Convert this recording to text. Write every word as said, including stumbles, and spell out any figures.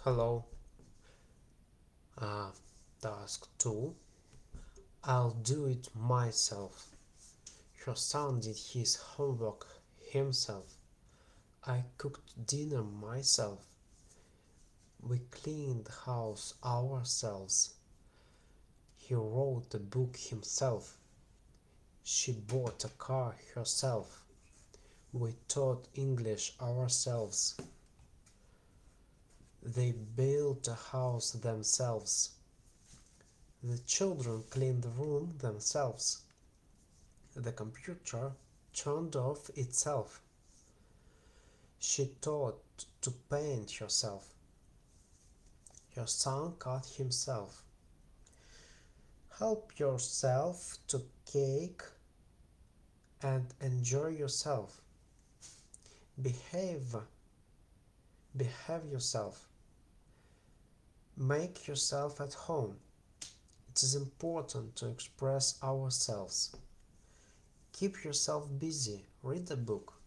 Hello. Uh, Task two. I'll do it myself. Your son did his homework himself. I cooked dinner myself. We cleaned the house ourselves. He wrote the book himself. She bought a car herself. We taught English ourselves. They built a house themselves. The children cleaned the room themselves. The computer turned off itself. She taught to paint herself. Your son cut himself. Help yourself to cake and enjoy yourself. Behave. Behave yourself. Make yourself at home. It is important to express ourselves. Keep yourself busy. Read a book.